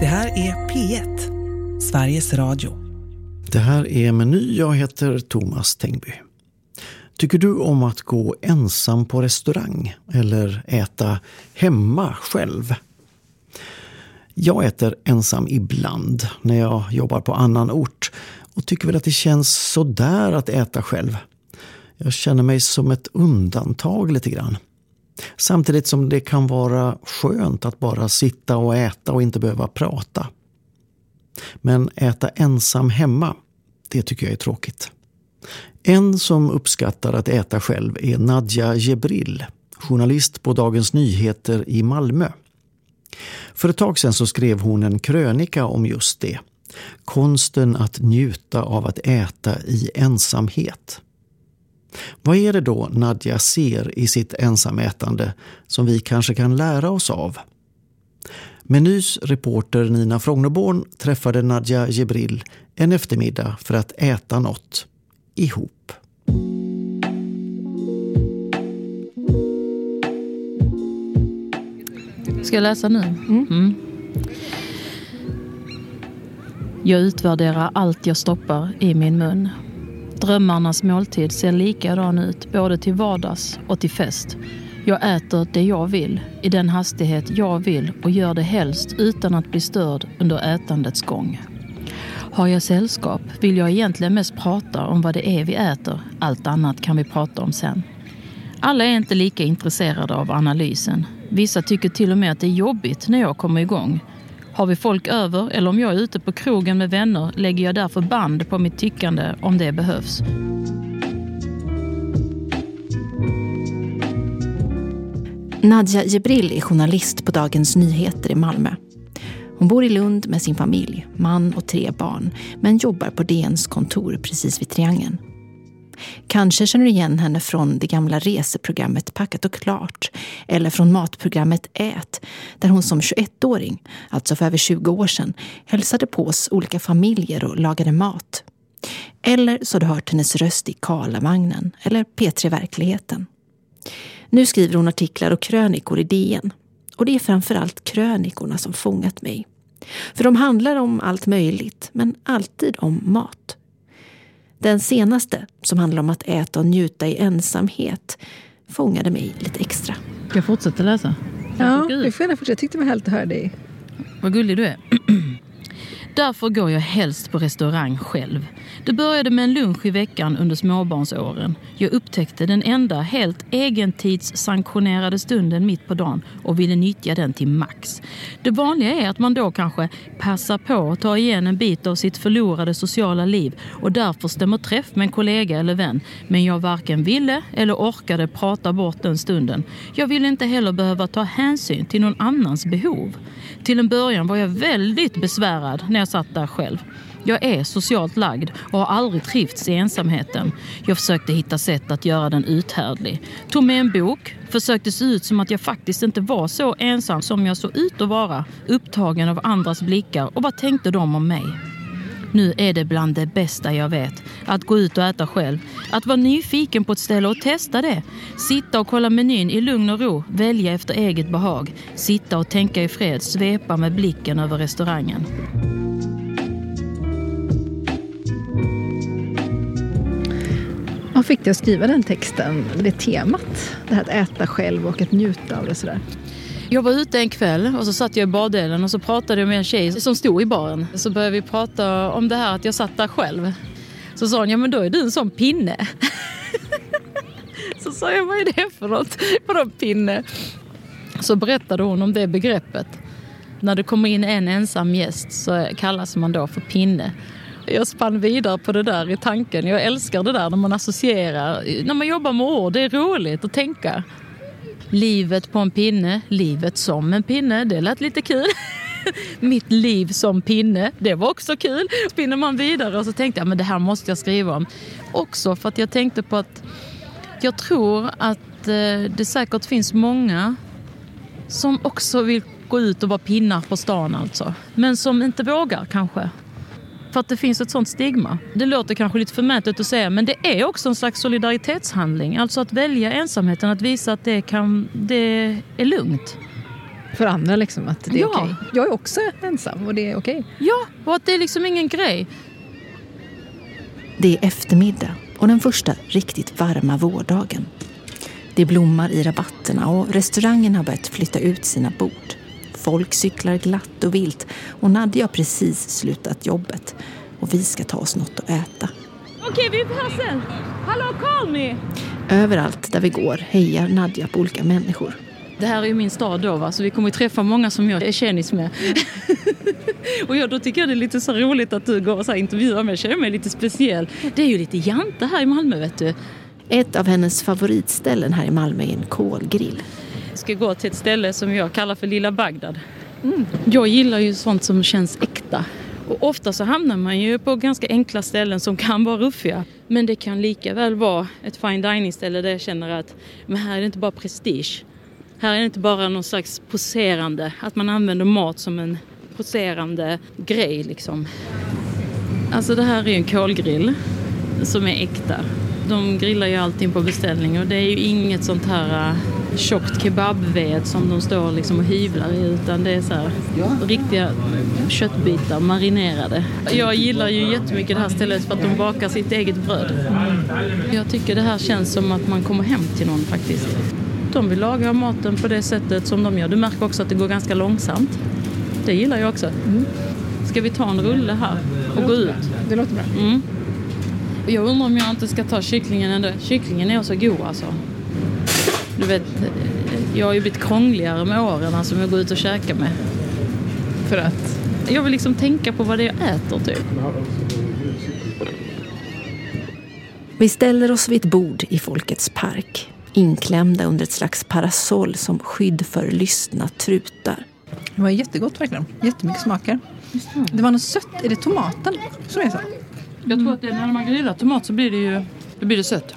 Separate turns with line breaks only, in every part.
Det här är P1, Sveriges Radio.
Det här är Meny, jag heter Thomas Tengby. Tycker du om att gå ensam på restaurang eller äta hemma själv? Jag äter ensam ibland när jag jobbar på annan ort och tycker väl att det känns så där att äta själv. Jag känner mig som ett undantag lite grann. Samtidigt som det kan vara skönt att bara sitta och äta och inte behöva prata. Men äta ensam hemma, det tycker jag är tråkigt. En som uppskattar att äta själv är Nadja Jebril, journalist på Dagens Nyheter i Malmö. För ett tag sedan så skrev hon en krönika om just det. Konsten att njuta av att äta i ensamhet. Vad är det då Nadja ser i sitt ensamätande som vi kanske kan lära oss av? Menys reporter Nina Frognerborn träffade Nadja Jebril en eftermiddag för att äta något ihop.
Ska jag läsa nu? Jag utvärderar allt jag stoppar i min mun. Drömmarnas måltid ser likadan ut både till vardags och till fest. Jag äter det jag vill, i den hastighet jag vill och gör det helst utan att bli störd under ätandets gång. Har jag sällskap vill jag egentligen mest prata om vad det är vi äter. Allt annat kan vi prata om sen. Alla är inte lika intresserade av analysen. Vissa tycker till och med att det är jobbigt när jag kommer igång. Har vi folk över eller om jag är ute på krogen med vänner lägger jag därför band på mitt tyckande om det behövs.
Nadja Jebril är journalist på Dagens Nyheter i Malmö. Hon bor i Lund med sin familj, man och 3 barn, men jobbar på DNs kontor precis vid Triangeln. Kanske känner du igen henne från det gamla reseprogrammet Packat och klart eller från matprogrammet Ät, där hon som 21-åring, alltså för över 20 år sedan, hälsade på oss olika familjer och lagade mat. Eller så har du hört hennes röst i Karlavagnen eller P3 Verkligheten. Nu skriver hon artiklar och krönikor i DN. Och det är framförallt krönikorna som fångat mig. För de handlar om allt möjligt, men alltid om mat. Den senaste, som handlar om att äta och njuta i ensamhet, fångade mig lite extra.
Ska jag fortsätta läsa?
Ja, du får gärna fortsätta. Jag tyckte det var härligt att höra dig.
Vad gullig du är. Därför går jag helst på restaurang själv. Det började med en lunch i veckan under småbarnsåren. Jag upptäckte den enda helt egentidssanktionerade stunden mitt på dagen och ville nyttja den till max. Det vanliga är att man då kanske passar på att ta igen en bit av sitt förlorade sociala liv och därför stämmer träff med en kollega eller vän. Men jag varken ville eller orkade prata bort den stunden. Jag ville inte heller behöva ta hänsyn till någon annans behov. Till en början var jag väldigt besvärad när jag satt där själv. Jag är socialt lagd och har aldrig trivts i ensamheten. Jag försökte hitta sätt att göra den uthärdlig. Tog med en bok, försökte se ut som att jag faktiskt inte var så ensam som jag såg ut att vara. Upptagen av andras blickar och vad tänkte de om mig? Nu är det bland det bästa jag vet. Att gå ut och äta själv. Att vara nyfiken på ett ställe och testa det. Sitta och kolla menyn i lugn och ro. Välja efter eget behag. Sitta och tänka i fred. Svepa med blicken över restaurangen.
Vad fick dig att skriva den texten? Det temat. Det här att äta själv och att njuta av det sådär.
Jag var ute en kväll och så satt jag i bardelen och så pratade jag med en tjej som stod i baren. Så började vi prata om det här att jag satt där själv. Så sa hon, ja men då är du en sån pinne. Så sa jag, vad är det för något? Vadå pinne? Så berättade hon om det begreppet. När det kommer in en ensam gäst så kallas man då för pinne. Jag spann vidare på det där i tanken. Jag älskar det där när man associerar. När man jobbar med ord, det är roligt att tänka. Livet på en pinne, livet som en pinne, det lät lite kul. Mitt liv som pinne, det var också kul. Spinner man vidare och så tänkte jag, men det här måste jag skriva om. Också för att jag tänkte på att jag tror att det säkert finns många som också vill gå ut och vara pinnar på stan alltså. Men som inte vågar kanske. För att det finns ett sånt stigma. Det låter kanske lite förmätet att säga, men det är också en slags solidaritetshandling. Alltså att välja ensamheten, att visa att det är lugnt.
för andra liksom, att det är
Ja.
okej. Jag är också ensam och det är okej.
Ja, och att det är liksom ingen grej.
Det är eftermiddag och den första riktigt varma vårdagen. Det blommar i rabatterna och restaurangen har börjat flytta ut sina bord. Folk cyklar glatt och vilt och Nadja har precis slutat jobbet. Och vi ska ta oss något att äta.
Okej, vi är här sen. Hallå, call me!
Överallt där vi går hejar Nadja på olika människor.
Det här är ju min stad då, va? Så vi kommer att träffa många som jag är tjänis med. Och då tycker jag det är lite så roligt att du går och så här intervjuar mig. Jag känner mig lite speciell. Det är ju lite jante här i Malmö, vet du.
Ett av hennes favoritställen här i Malmö är en kolgrill.
Jag ska gå till ett ställe som jag kallar för Lilla Bagdad. Jag gillar ju sånt som känns äkta. Och ofta så hamnar man ju på ganska enkla ställen som kan vara ruffiga. Men det kan lika väl vara ett fine dining ställe där jag känner att men här är det inte bara prestige. Här är det inte bara någon slags poserande, att man använder mat som en poserande grej liksom. Alltså det här är en kolgrill som är äkta. De grillar ju allting på beställning och det är ju inget sånt här tjockt kebabved som de står liksom och hyvlar i, utan det är så här riktiga köttbitar marinerade. Jag gillar ju jättemycket det här stället för att de bakar sitt eget bröd. Jag tycker det här känns som att man kommer hem till någon faktiskt. De vill laga maten på det sättet som de gör. Du märker också att det går ganska långsamt. Det gillar jag också. Ska vi ta en rulle här och gå ut?
Det låter bra.
Jag undrar om jag inte ska ta kycklingen ändå. Kycklingen är så god alltså. Du vet, jag har ju blivit krångligare med åren som jag går ut och käkar med.
För att?
Jag vill liksom tänka på vad det är jag äter typ.
Vi ställer oss vid ett bord i Folkets park. Inklämda under ett slags parasoll som skydd för lystna trutar.
Det var jättegott verkligen. Jättemycket smaker. Det var något sött. Är det tomaten som är så?
Jag tror att det, när man grillar tomat så blir det sött.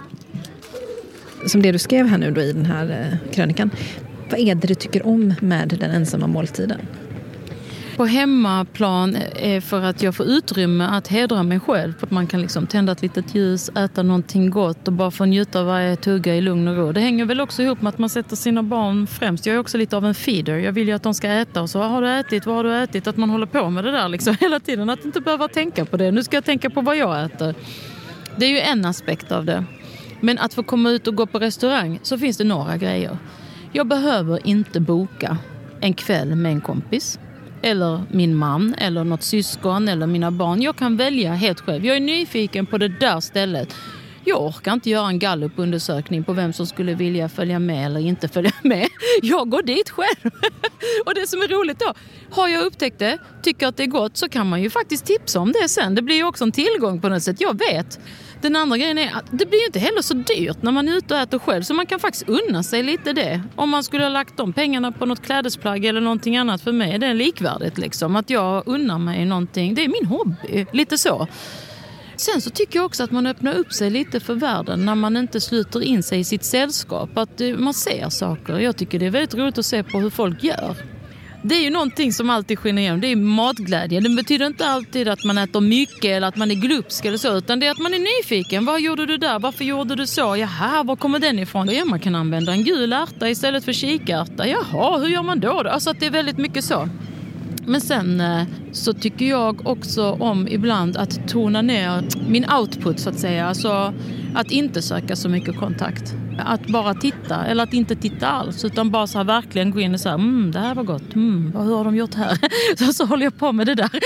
Som det du skrev här nu då i den här krönikan. Vad är det du tycker om med den ensamma måltiden?
På hemmaplan är för att jag får utrymme att hedra mig själv. Att man kan liksom tända ett litet ljus, äta någonting gott och bara få njuta av varje tugga i lugn och ro. Det hänger väl också ihop med att man sätter sina barn främst. Jag är också lite av en feeder. Jag vill ju att de ska äta och så, vad har du ätit? Att man håller på med det där liksom hela tiden. Att inte behöva tänka på det. Nu ska jag tänka på vad jag äter. Det är ju en aspekt av det. Men att få komma ut och gå på restaurang så finns det några grejer. Jag behöver inte boka en kväll med en kompis. Eller min man, eller något syskon, eller mina barn. Jag kan välja helt själv. Jag är nyfiken på det där stället. Jag orkar inte göra en gallupundersökning på vem som skulle vilja följa med eller inte följa med. Jag går dit själv. Och det som är roligt då, har jag upptäckt det, tycker att det är gott, så kan man ju faktiskt tipsa om det sen. Det blir ju också en tillgång på något sätt. Jag vet. Den andra grejen är att det blir ju inte heller så dyrt när man är ute och äter själv. Så man kan faktiskt unna sig lite det. Om man skulle ha lagt de pengarna på något klädesplagg eller någonting annat, för mig är det likvärdigt liksom. Att jag unnar mig någonting. Det är min hobby. Lite så. Sen så tycker jag också att man öppnar upp sig lite för världen när man inte sluter in sig i sitt sällskap. Att man ser saker. Jag tycker det är väldigt roligt att se på hur folk gör. Det är ju någonting som alltid skiner igenom. Det är matglädje. Det betyder inte alltid att man äter mycket eller att man är glupsk eller så. Utan det är att man är nyfiken. Vad gjorde du där? Varför gjorde du så? Jaha, var kommer den ifrån? Ja, man kan använda en gul ärta istället för kikärta. Jaha, hur gör man då? Alltså att det är väldigt mycket så. Men sen så tycker jag också om ibland att tona ner min output så att säga. Alltså att inte söka så mycket kontakt. Att bara titta, eller att inte titta alls, utan bara så här verkligen gå in och säga det här var gott, hur har de gjort här? Så håller jag på med det där.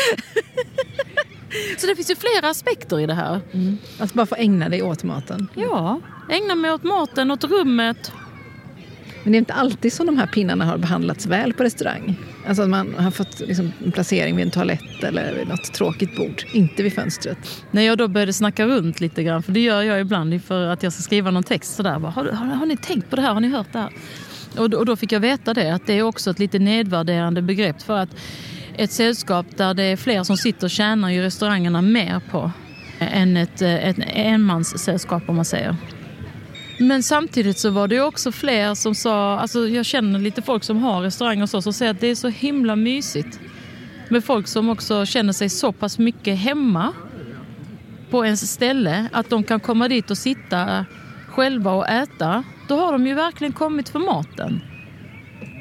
Så det finns ju flera aspekter i det här.
Att bara få ägna dig åt maten.
Ja, ägna mig åt maten, åt rummet.
Men det är inte alltid som de här pinnarna har behandlats väl på restaurang. Alltså att man har fått liksom en placering vid en toalett eller vid något tråkigt bord. Inte vid fönstret.
När jag då började snacka runt lite grann, för det gör jag ibland för att jag ska skriva någon text sådär. Har ni tänkt på det här? Har ni hört det här? Och då fick jag veta det, att det är också ett lite nedvärderande begrepp. För att ett sällskap där det är fler som sitter tjänar ju restaurangerna mer på än ett enmanssällskap, om man säger. Men samtidigt så var det också fler som sa, alltså jag känner lite folk som har restauranger och så, som säger att det är så himla mysigt med folk som också känner sig så pass mycket hemma på ens ställe att de kan komma dit och sitta själva och äta. Då har de ju verkligen kommit för maten.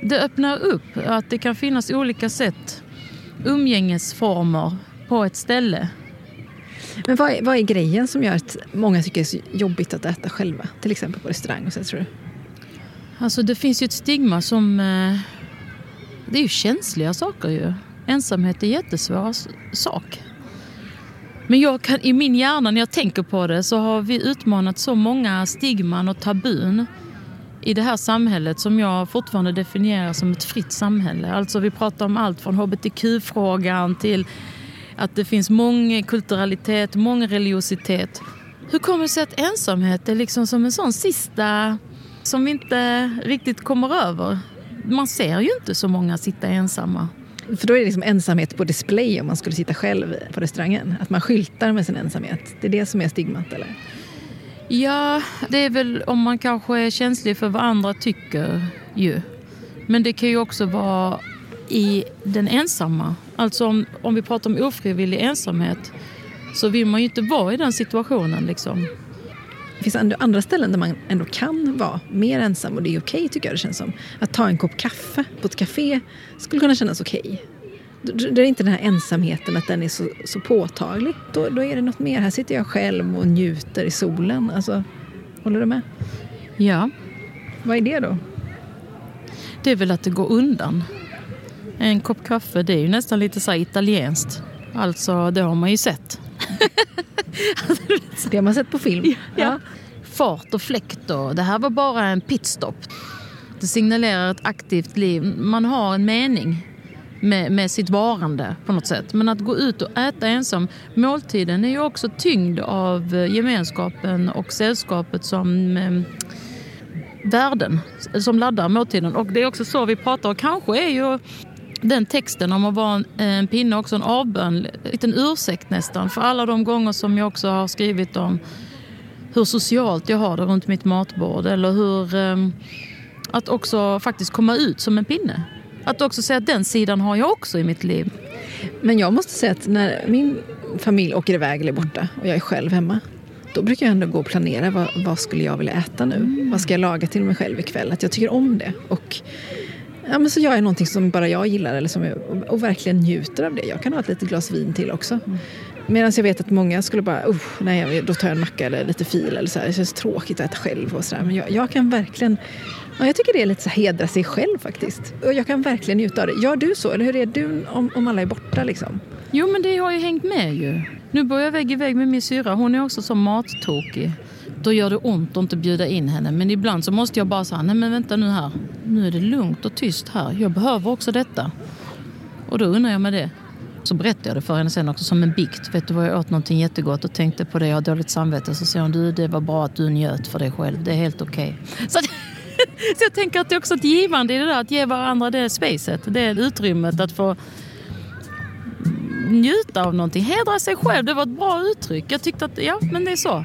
Det öppnar upp att det kan finnas olika sätt, umgängesformer på ett ställe.
Men vad är grejen som gör att många tycker det är så jobbigt att äta själva? Till exempel på restaurang och så, tror du?
Alltså det finns ju ett stigma som... det är ju känsliga saker ju. Ensamhet är en jättesvår sak. Men jag kan, i min hjärna när jag tänker på det, så har vi utmanat så många stigman och tabun i det här samhället som jag fortfarande definierar som ett fritt samhälle. Alltså vi pratar om allt från hbtq-frågan till att det finns mångkulturalitet, mångreligiositet. Hur kommer det sig att ensamhet är liksom som en sån sista som vi inte riktigt kommer över? Man ser ju inte så många sitta ensamma.
För då är det liksom ensamhet på display om man skulle sitta själv på restaurangen. Att man skyltar med sin ensamhet. Det är det som är stigmat, eller?
Ja, det är väl om man kanske är känslig för vad andra tycker ju. Men det kan ju också vara i den ensamma. Alltså om vi pratar om ofrivillig ensamhet, så vill man ju inte vara i den situationen liksom.
Det finns andra ställen där man ändå kan vara mer ensam, och det är okej, tycker jag det känns som. Att ta en kopp kaffe på ett café skulle kunna kännas okej. Det är inte den här ensamheten att den är så påtaglig. Då är det något mer. Här sitter jag själv och njuter i solen. Alltså, håller du med?
Ja.
Vad är det då?
Det är väl att det går undan. En kopp kaffe, det är ju nästan lite så här italienskt. Alltså, det har man ju sett.
Det har man sett på film.
Ja. Fart och fläkt och det här var bara en pitstop. Det signalerar ett aktivt liv. Man har en mening med sitt varande på något sätt. Men att gå ut och äta ensam, måltiden är ju också tyngd av gemenskapen och sällskapet som värden som laddar måltiden. Och det är också så vi pratar, och kanske är ju den texten om att vara en pinne också en avbön, en liten ursäkt nästan för alla de gånger som jag också har skrivit om hur socialt jag har det runt mitt matbord, eller hur att också faktiskt komma ut som en pinne. Att också säga att den sidan har jag också i mitt liv.
Men jag måste säga att när min familj åker iväg eller är borta och jag är själv hemma, då brukar jag ändå gå och planera vad skulle jag vilja äta nu? Vad ska jag laga till mig själv ikväll? Att jag tycker om det. Och ja, men så gör jag någonting som bara jag gillar eller som och verkligen njuter av det. Jag kan ha ett litet glas vin till också. Medan jag vet att många skulle bara, nej, då tar jag en macka eller lite fil eller så här. Det känns tråkigt att äta själv och så där. Men jag kan verkligen, jag tycker det är lite så hedra sig själv faktiskt. Och jag kan verkligen njuta av det. Gör du så? Eller hur är du om alla är borta liksom?
Jo, men det har ju hängt med ju. Nu börjar jag vägg i vägg med min syra. Hon är också så mattokig. Då gör det ont att inte bjuda in henne. Men ibland så måste jag bara säga, nej men vänta nu här. Nu är det lugnt och tyst här. Jag behöver också detta. Och då undrar jag med det. Så berättade jag det för henne sen också som en bikt. Vet du vad, jag åt någonting jättegott och tänkte på det. Jag har dåligt samvete. Så säger hon, det var bra att du njöt för dig själv. Det är helt okej. Så jag tänker att det är också ett givande i det där. Att ge varandra det spacet. Det är utrymmet att få njuta av någonting. Hedra sig själv. Det var ett bra uttryck. Jag tyckte att, ja, men det är så.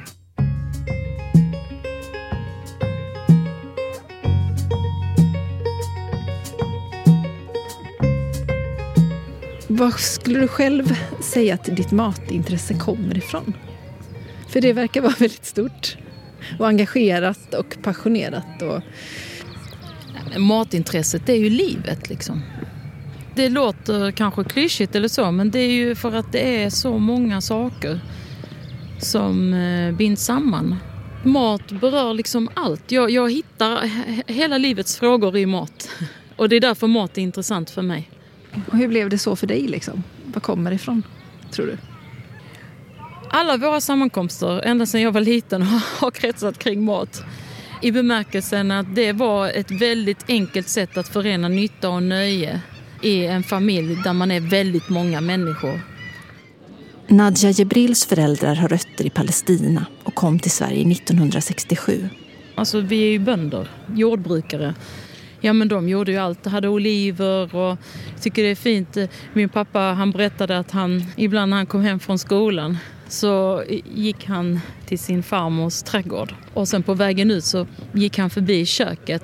Vad skulle du själv säga att ditt matintresse kommer ifrån? För det verkar vara väldigt stort och engagerat och passionerat. Och...
Matintresset, det är ju livet liksom. Det låter kanske klyschigt eller så, men det är ju för att det är så många saker som binds samman. Mat berör liksom allt. Jag hittar hela livets frågor i mat. Och det är därför mat är intressant för mig.
Och hur blev det så för dig liksom? Vad kommer det ifrån, tror du?
Alla våra sammankomster, ända sedan jag var liten, har kretsat kring mat. I bemärkelsen att det var ett väldigt enkelt sätt att förena nytta och nöje i en familj där man är väldigt många människor.
Nadja Jebrils föräldrar har rötter i Palestina och kom till Sverige 1967.
Alltså vi är ju bönder, jordbrukare. Ja, men de gjorde ju allt. De hade oliver och jag tycker det är fint. Min pappa, han berättade att han ibland när han kom hem från skolan så gick han till sin farmors trädgård. Och sen på vägen ut så gick han förbi köket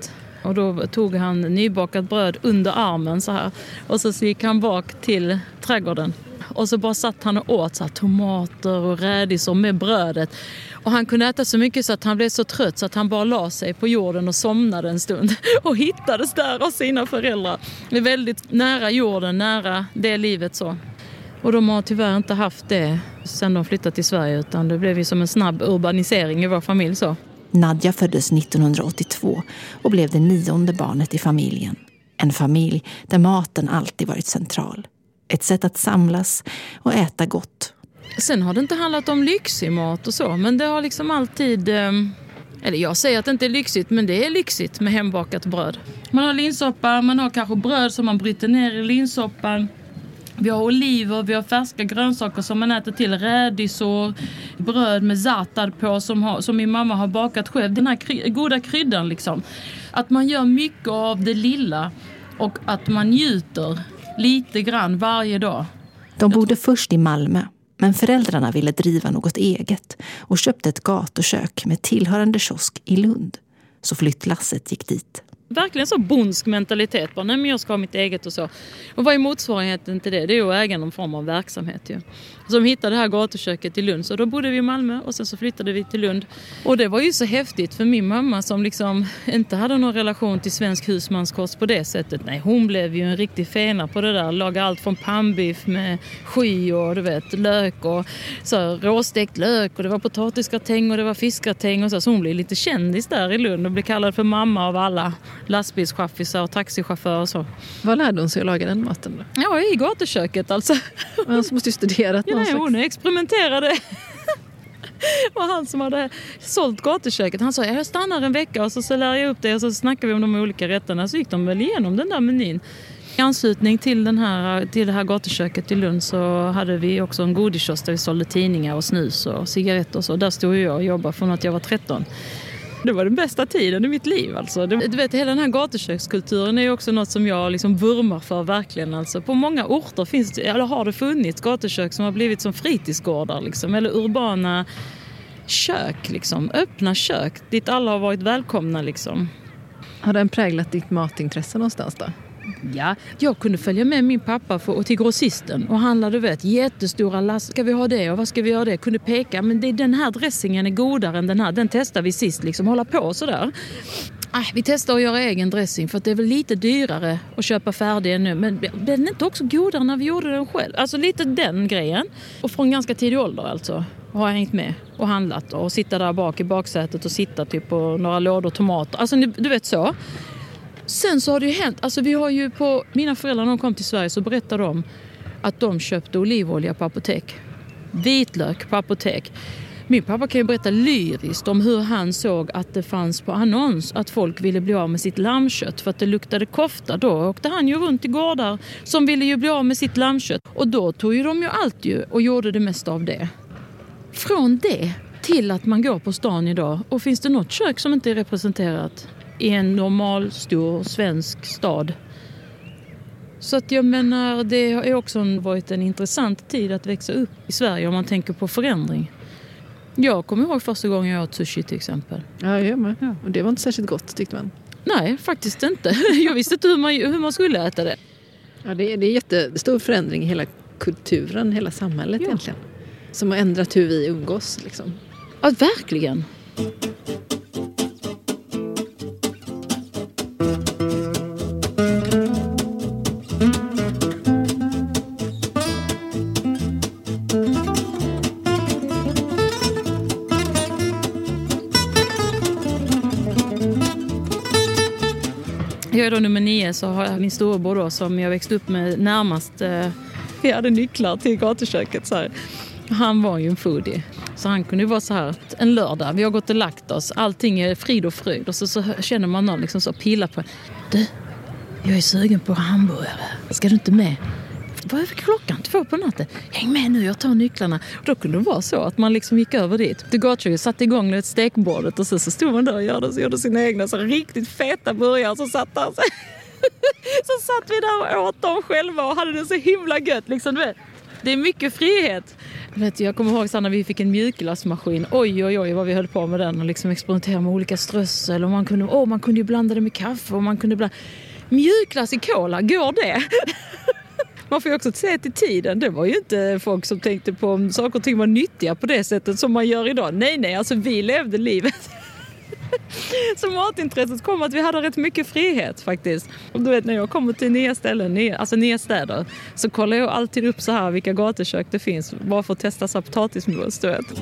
Och då tog han nybakat bröd under armen så här. Och så gick han bak till trädgården. Och så bara satt han och åt så här, tomater och rädisor med brödet. Och han kunde äta så mycket så att han blev så trött så att han bara la sig på jorden och somnade en stund. Och hittades där av sina föräldrar. Det är väldigt nära jorden, nära det livet så. Och de har tyvärr inte haft det sen de flyttade till Sverige, utan det blev ju som en snabb urbanisering i vår familj så.
Nadja föddes 1982 och blev det 9:e barnet i familjen. En familj där maten alltid varit central. Ett sätt att samlas och äta gott.
Sen har det inte handlat om lyxig mat och så, men det har liksom alltid... Eller jag säger att det inte är lyxigt, men det är lyxigt med hembakat bröd. Man har linssoppa, man har kanske bröd som man bryter ner i linssoppan. Vi har oliver, vi har färska grönsaker som man äter till, rädisor, bröd med za'atar på som min mamma har bakat själv. Den här goda kryddan liksom. Att man gör mycket av det lilla och att man njuter lite grann varje dag.
De bodde först i Malmö, men föräldrarna ville driva något eget och köpte ett gatukök med tillhörande kiosk i Lund. Så flyttlasset gick dit.
Verkligen så bondsk mentalitet. Bara, nej, men jag ska ha mitt eget och så. Och vad är motsvarigheten till det? Det är ju att äga någon form av verksamhet. Ju. Så de hittade det här gatuköket i Lund. Så då bodde vi i Malmö och sen så flyttade vi till Lund. Och det var ju så häftigt för min mamma som liksom inte hade någon relation till svensk husmanskost på det sättet. Nej, hon blev ju en riktig fena på det där. Laga allt från pannbiff med sky och du vet, lök och så råstekt lök. Och det var potatisgratäng och det var fiskgratäng och så. Så hon blev lite kändis där i Lund och blev kallad för mamma av alla lastbilschaffisar och taxichaufförer och så.
Vad lärde hon sig att laga den maten då?
Ja, i gatuköket alltså.
Men hon måste ju studerat någon slags...
Hon experimenterade. Och han som hade sålt gatuköket, han sa jag stannar en vecka och så lär jag upp det och så snackar vi om de olika rätterna. Så gick de väl igenom den där menyn. I anslutning till det här gatuköket i Lund så hade vi också en godiskiosk där vi sålde tidningar och snus och cigaretter och så. Där stod jag och jobbade från att jag var 13. Det var den bästa tiden i mitt liv. Alltså. Du vet, hela den här gatukökskulturen är ju också något som jag liksom vurmar för verkligen. Alltså. På många orter finns det, eller har det funnits gatukök som har blivit som fritidsgårdar. Liksom, eller urbana kök, liksom, öppna kök dit alla har varit välkomna. Liksom.
Har den präglat ditt matintresse någonstans då?
Ja, jag kunde följa med min pappa till grossisten och handla, du vet, jättestora last. Ska vi ha det och vad ska vi ha det? Kunde peka, men den här dressingen är godare än den här. Den testar vi sist, liksom, hålla på sådär. Vi testar att göra egen dressing för att det är väl lite dyrare att köpa färdig nu. Men den är inte också godare när vi gjorde den själv. Alltså lite den grejen. Och från ganska tidig ålder alltså har jag hängt med och handlat och sitta där bak i baksätet och sitta typ på några lådor tomater. Alltså du vet så. Sen så har det ju hänt, alltså vi har ju mina föräldrar när de kom till Sverige så berättade de att de köpte olivolja på apotek. Vitlök på apotek. Min pappa kan ju berätta lyriskt om hur han såg att det fanns på annons att folk ville bli av med sitt lammkött för att det luktade kofta. Då åkte han ju runt i gårdar som ville ju bli av med sitt lammkött. Och då tog ju de ju allt ju och gjorde det mesta av det. Från det till att man går på stan idag och finns det något kök som inte är representerat i en normal, stor svensk stad. Så att jag menar, det har också varit en intressant tid att växa upp i Sverige om man tänker på förändring. Jag kommer ihåg första gången jag åt sushi till exempel.
Ja, jag med. Ja. Och det var inte särskilt gott tyckte man.
Nej, faktiskt inte. Jag visste inte hur man skulle äta det.
Ja, det är jättestor förändring i hela kulturen, hela samhället egentligen. Som har ändrat hur vi umgås liksom.
Ja, verkligen. Jag är då nummer 9 så har jag min storebror då, som jag växte upp med närmast. Vi hade nycklar till gatuköket så här. Han var ju en foodie. Så han kunde ju vara så här en lördag. Vi har gått och lagt oss. Allting är frid och fröjd. Och så känner man någon liksom så pillar på. Du, jag är sugen på hamburgare. Ska du inte med? Vad är klockan? 2 på natten. Häng med nu, jag tar nycklarna. Och då kunde det vara så att man liksom gick över dit. Det gatuköket satte igång ett stekbordet och så stod man där och gjorde sina egna så riktigt feta burgare. Så satt där. Så satt vi där och åt dem själva och hade det så himla gött. Liksom, du vet. Det är mycket frihet. Jag kommer ihåg så när vi fick en mjukglassmaskin. Oj, vad vi höll på med den och liksom experimentera med olika strössel. Och man kunde ju blanda det med kaffe och man kunde blanda mjukglass i cola. Går det? Man får ju också se till tiden. Det var ju inte folk som tänkte på om saker och ting var nyttiga på det sättet som man gör idag. Nej, alltså vi levde livet. Så matintresset kom att vi hade rätt mycket frihet faktiskt. Och du vet, när jag kommer till nya ställen, alltså nya städer, så kollar jag alltid upp så här vilka gatukök det finns. Bara för att testa så potatismos, du vet.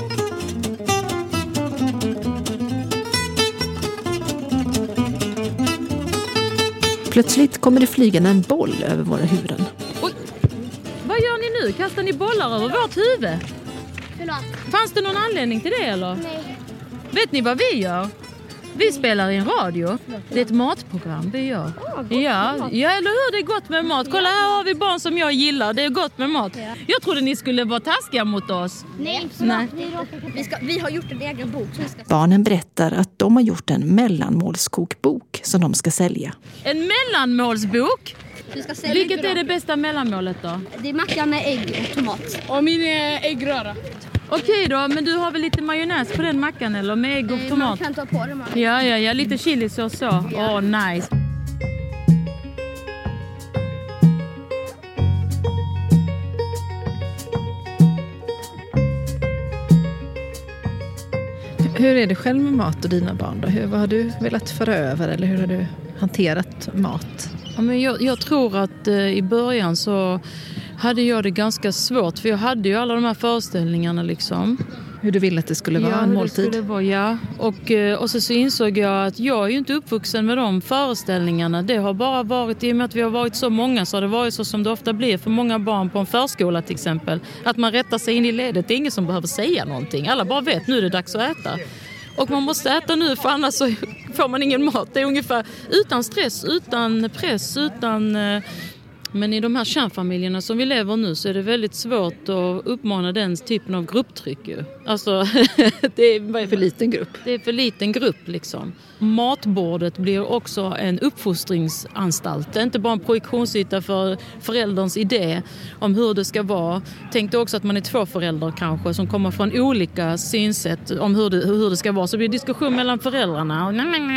Plötsligt kommer det flygande en boll över våra huvuden.
Oj, vad gör ni nu? Kastar ni bollar över vårt huvud?
Förlåt.
Fanns det någon anledning till det eller?
Nej.
Vet ni vad vi gör? Vi spelar i en radio. Det är ett matprogram vi gör. Ja, eller hur? Det är gott med mat. Kolla, här har vi barn som jag gillar. Det är gott med mat. Jag trodde ni skulle vara taskiga mot oss.
Nej. Vi har gjort en egen bok.
Barnen berättar att de har gjort en mellanmålskokbok som de ska sälja.
En mellanmålsbok? Vilket är det
bästa?
bästa mellanmålet då?
Det är macka med ägg och tomat.
Och min är äggröra.
Okej då, men du har väl lite majonnäs på den mackan eller med ägg och tomat?
Man kan ta på det.
Ja, lite chilisås så. Åh, nice.
Hur är det själv med mat och dina barn då? Vad har du velat föra över eller hur har du hanterat mat?
Ja, men jag tror att i början så hade jag det ganska svårt. För jag hade ju alla de här föreställningarna liksom.
Hur du ville att det skulle vara en måltid?
Det skulle vara, ja. Och så insåg jag att jag är ju inte uppvuxen med de föreställningarna. Det har bara varit, i och med att vi har varit så många så har det varit så som det ofta blir för många barn på en förskola till exempel. Att man rättar sig in i ledet. Det är ingen som behöver säga någonting. Alla bara vet, nu är det dags att äta. Och man måste äta nu för annars så får man ingen mat. Det är ungefär utan stress, utan press, utan... Men i de här kärnfamiljerna som vi lever nu så är det väldigt svårt att uppmana den typen av grupptryck ju. Alltså, det är för liten grupp. Det är för liten grupp liksom. Matbordet blir också en uppfostringsanstalt. Det är inte bara en projektionsyta för förälderns idé om hur det ska vara. Tänk dig också att man är 2 föräldrar kanske som kommer från olika synsätt om hur det ska vara. Så blir det diskussion mellan föräldrarna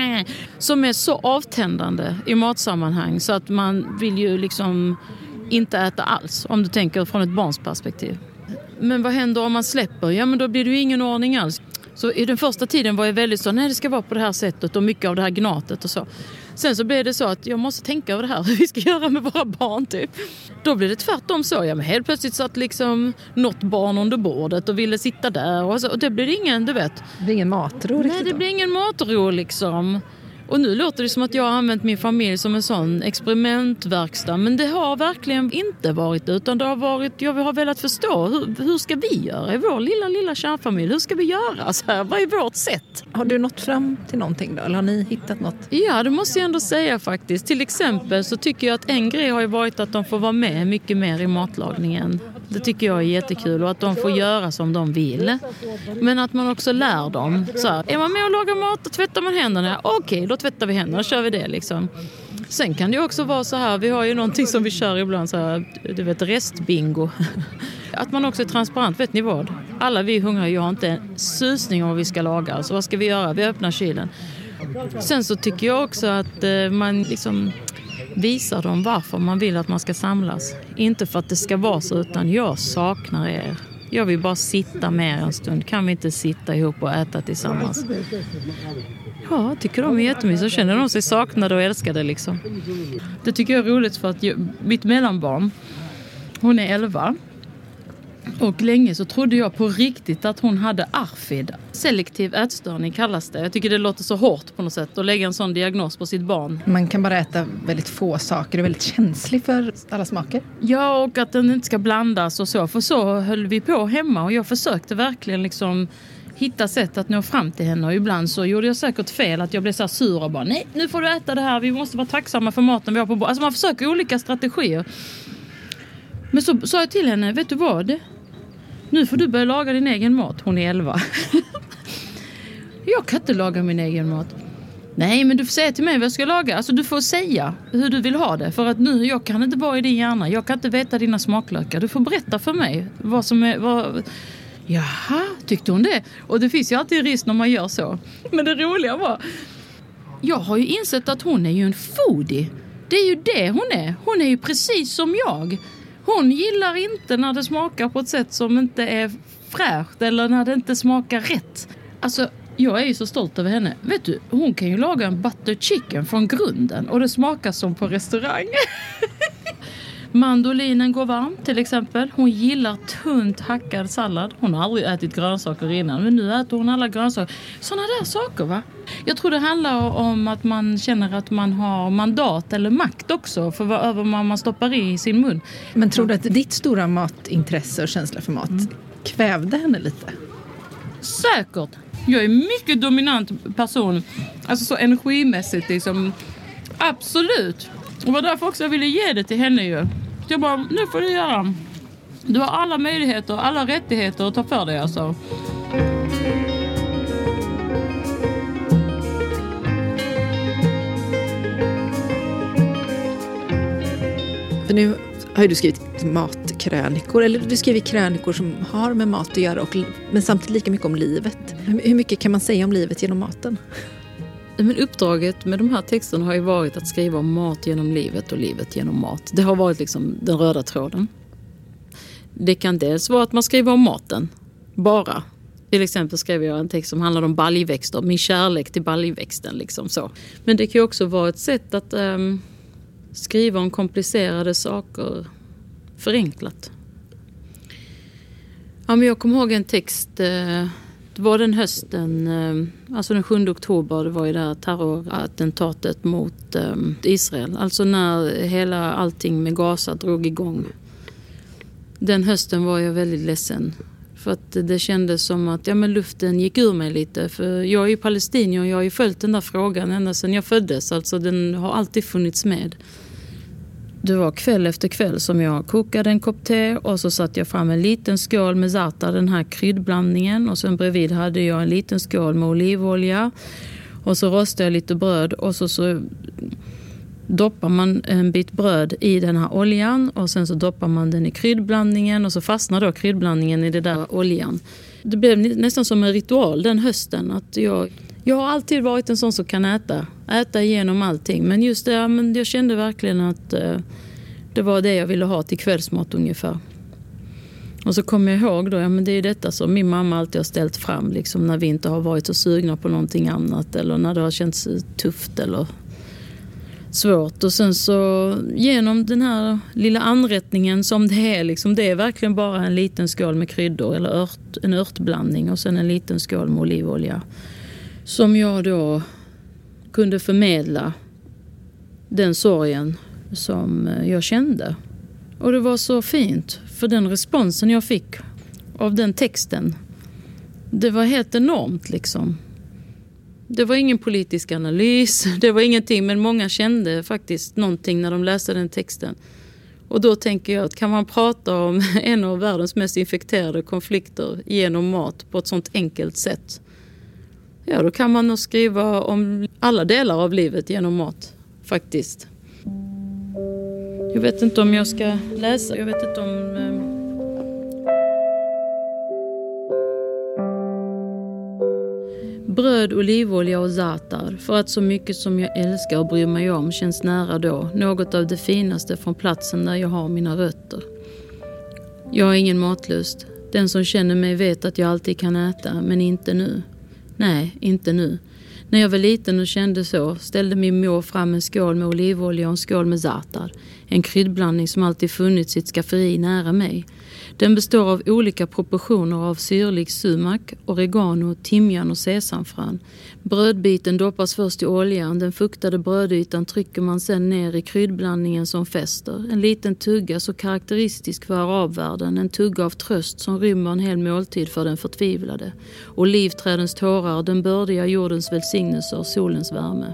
som är så avtändande i matsammanhang så att man vill ju liksom inte äta alls om du tänker från ett barns perspektiv. Men vad händer om man släpper? Ja, men då blir det ju ingen ordning alls. Så i den första tiden var jag väldigt så, nej det ska vara på det här sättet och mycket av det här gnatet och så. Sen så blev det så att jag måste tänka över det här, hur vi ska göra med våra barn typ. Då blev det tvärtom så, ja men helt plötsligt satt liksom något barn under bordet och ville sitta där och det blev ingen, du vet.
Det blir ingen matro riktigt.
Nej, det blir ingen matro liksom. Och nu låter det som att jag har använt min familj som en sån experimentverkstad. Men det har verkligen inte varit utan det har varit, jag har velat förstå hur ska vi göra i vår lilla kärnfamilj? Hur ska vi göra så här? Vad är vårt sätt?
Har du nått fram till någonting då? Eller har ni hittat något?
Ja, det måste jag ändå säga faktiskt. Till exempel så tycker jag att en grej har ju varit att de får vara med mycket mer i matlagningen. Det tycker jag är jättekul och att de får göra som de vill. Men att man också lär dem. Så här, är man med och lagar mat och tvättar man händerna? Okej, då tvättar vi händerna och kör vi det liksom. Sen kan det ju också vara så här, vi har ju någonting som vi kör ibland så här, du vet, restbingo. Att man också är transparent, vet ni vad? Alla vi hungrar, jag har inte en susning om vad vi ska laga. Alltså vad ska vi göra? Vi öppnar kylen. Sen så tycker jag också att man liksom visar dem varför man vill att man ska samlas. Inte för att det ska vara så, utan jag saknar er. Jag vill bara sitta med en stund. Kan vi inte sitta ihop och äta tillsammans? Ja, tycker de är jättemysigt. Så känner de sig saknade och älskade liksom. Det tycker jag är roligt för att mitt mellanbarn, hon är 11. Och länge så trodde jag på riktigt att hon hade ARFID. Selektiv ätstörning kallas det. Jag tycker det låter så hårt på något sätt att lägga en sån diagnos på sitt barn.
Man kan bara äta väldigt få saker och är väldigt känslig för alla smaker.
Ja, och att den inte ska blandas och så. För så höll vi på hemma och jag försökte verkligen liksom hitta sätt att nå fram till henne. Och ibland så gjorde jag säkert fel att jag blev så här sur och bara nej, nu får du äta det här. Vi måste vara tacksamma för maten vi har på bordet. Alltså man försöker olika strategier. Men så sa jag till henne, vet du vad? Nu får du börja laga din egen mat. Hon är 11. Jag kan inte laga min egen mat. Nej, men du får säga till mig vad jag ska laga. Alltså du får säga hur du vill ha det. För att nu, jag kan inte vara i din hjärna. Jag kan inte veta dina smaklökar. Du får berätta för mig vad som är... Jaha, tyckte hon det? Och det finns ju alltid risk när man gör så. Men det roliga var... Jag har ju insett att hon är ju en foodie. Det är ju det hon är. Hon är ju precis som jag. Hon gillar inte när det smakar på ett sätt som inte är fräscht. Eller när det inte smakar rätt. Alltså... Jag är ju så stolt över henne. Vet du, hon kan ju laga en butter chicken från grunden. Och det smakar som på restaurang. Mandolinen går varm till exempel. Hon gillar tunt hackad sallad. Hon har aldrig ätit grönsaker innan. Men nu äter hon alla grönsaker. Sådana där saker, va? Jag tror det handlar om att man känner att man har mandat eller makt också. För vad över man stoppar i sin mun.
Men tror du att ditt stora matintresse och känsla för mat kvävde henne lite?
Säkert. Jag är en mycket dominant person. Alltså så energimässigt liksom. Absolut. Och var därför också jag ville ge det till henne ju. Jag bara, nu får du göra. Du har alla möjligheter, alla rättigheter att ta för dig alltså.
För nu har du skrivit matkrönikor, eller du skriver krönikor som har med mat att göra, men samtidigt lika mycket om livet. Hur mycket kan man säga om livet genom maten?
Men uppdraget med de här texterna har ju varit att skriva om mat genom livet och livet genom mat. Det har varit liksom den röda tråden. Det kan dels vara att man skriver om maten, bara. Till exempel skrev jag en text som handlar om baljväxter, min kärlek till baljväxten liksom så. Men det kan ju också vara ett sätt att skriva om komplicerade saker förenklat. Ja, men jag kommer ihåg en text, det var den hösten, alltså den 7 oktober, det var ju det här terrorattentatet mot Israel. Alltså när allting med Gaza drog igång. Den hösten var jag väldigt ledsen. För att det kändes som att luften gick ur mig lite. För jag är ju palestinier och jag har ju följt den där frågan ända sedan jag föddes. Alltså den har alltid funnits med. Det var kväll efter kväll som jag kokade en kopp te och så satte jag fram en liten skål med za'atar, den här kryddblandningen. Och sen bredvid hade jag en liten skål med olivolja. Och så rostade jag lite bröd och så doppar man en bit bröd i den här oljan och sen så doppar man den i kryddblandningen och så fastnar då kryddblandningen i det där oljan. Det blev nästan som en ritual den hösten att jag har alltid varit en sån som kan äta igenom allting, men just det, jag kände verkligen att det var det jag ville ha till kvällsmat ungefär. Och så kommer jag ihåg då, det är detta som min mamma alltid har ställt fram liksom, när vi inte har varit så sugna på någonting annat eller när det har känts tufft eller svårt. Och sen så genom den här lilla anrättningen som det är liksom, det är verkligen bara en liten skål med kryddor eller en örtblandning och sen en liten skål med olivolja som jag då kunde förmedla den sorgen som jag kände. Och det var så fint för den responsen jag fick av den texten. Det var helt enormt liksom. Det var ingen politisk analys, det var ingenting, men många kände faktiskt någonting när de läste den texten. Och då tänker jag att kan man prata om en av världens mest infekterade konflikter genom mat på ett sånt enkelt sätt, ja då kan man nog skriva om alla delar av livet genom mat faktiskt. Jag vet inte om jag ska läsa, jag vet inte om... Bröd, olivolja och za'atar, för att så mycket som jag älskar och bryr mig om känns nära då, något av det finaste från platsen där jag har mina rötter. Jag har ingen matlust. Den som känner mig vet att jag alltid kan äta, men inte nu. Nej, inte nu. När jag var liten och kände så ställde min mor fram en skål med olivolja och en skål med za'atar. En kryddblandning som alltid funnits i ett skafferi nära mig. Den består av olika proportioner av syrlig sumak, oregano, timjan och sesamfrön. Brödbiten doppas först i oljan. Den fuktade brödytan trycker man sedan ner i kryddblandningen som fäster. En liten tugga så karaktäristisk för arabvärlden. En tugga av tröst som rymmer en hel måltid för den förtvivlade. Olivträdens tårar, den bördiga jordens välsignelse och solens värme.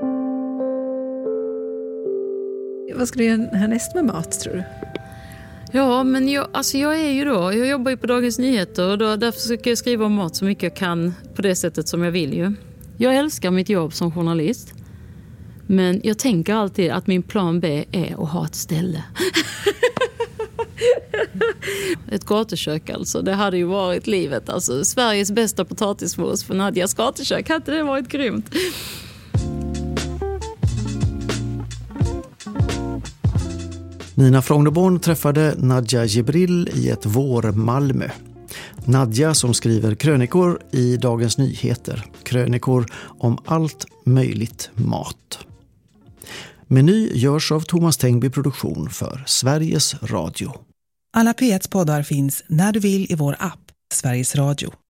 Vad ska du göra härnäst med mat, tror du?
Ja, men jag jobbar ju på Dagens Nyheter och därför försöker jag skriva om mat så mycket jag kan på det sättet som jag vill ju. Jag älskar mitt jobb som journalist. Men jag tänker alltid att min plan B är att ha ett ställe. Ett gatukök alltså, det hade ju varit livet. Alltså, Sveriges bästa potatismos för Nadjas gatukök, hade det varit grymt.
Nina Frognerborn träffade Nadja Jibril i ett vår-Malmö. Nadja som skriver krönikor i Dagens Nyheter. Krönikor om allt möjligt mat. Meny görs av Thomas Tengby Produktion för Sveriges Radio.
Alla P1 poddar finns när du vill i vår app, Sveriges Radio.